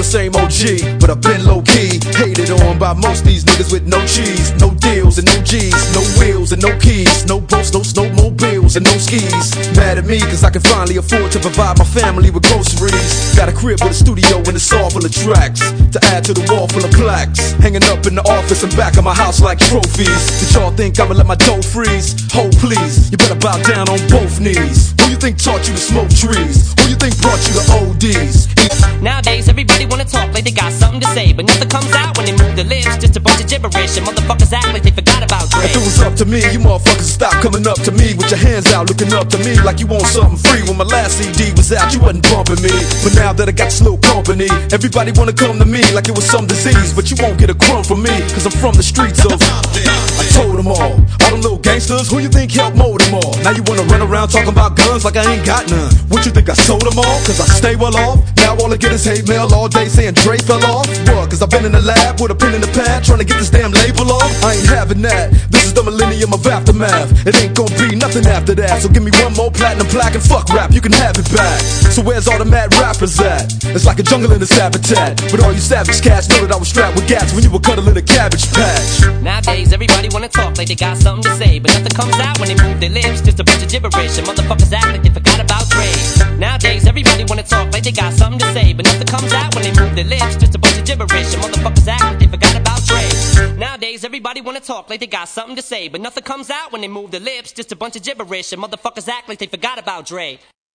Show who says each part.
Speaker 1: same OG, but I've been low-key. Hated on by most these niggas with no cheese, no deals and no G's, no wheels and no keys, no boats, no snowmobiles and no skis. Mad at me cause I can finally afford to provide my family with groceries. Got a crib with a studio and it's all full of tracks to add to the wall full of plaques, hanging up in the office and back of my house like trophies. Did y'all think I'ma let my dough freeze? Ho, please, you better bow down on both knees. Who you think taught you to smoke trees? Who you think brought you to ODs?
Speaker 2: Nowadays everybody wanna talk like they got something to say, but nothing comes out when they move their lips. Just a bunch of gibberish and motherfuckers act like they forgot about Dre.
Speaker 1: If it was up to me, you motherfuckers stop coming up to me with your hands out, looking up to me like you want something free. When my last CD was out, you wasn't bumping me, but now that I got this little company, everybody wanna come to me like it was some disease. But you won't get a crumb from me, cause I'm from the streets of I told them all them little gangsters, who you think helped mold them all? Now you wanna run around talking about guns like I ain't got none. What you think I sold them all? Cause I stay well off. Now all I get is hate mail all day saying Dre fell off. What? Cause I've been in the lab with a pen in the pad trying to get this damn label off. I ain't having that. This is the millennium of aftermath. It ain't gonna be nothing after that. So give me one more platinum plaque and fuck rap, you can have it back. So where's all the mad rappers at? It's like a jungle in its habitat. But all you savage cats know that I was strapped with gas when you were cuddling a cabbage patch.
Speaker 2: Nowadays everybody wanna talk like they got something to say, but nothing comes out when they move their lips. Just a bunch of gibberish and motherfuckers act like they forgot about Dre. Nowadays everybody wanna talk like they got something to say, but nothing comes out when they move their lips. Just a bunch of gibberish and motherfuckers act like they forgot about Dre. Nowadays everybody wanna talk like they got something to say, but nothing comes out when they move their lips. Just a bunch of gibberish and motherfuckers act like they forgot about Dre.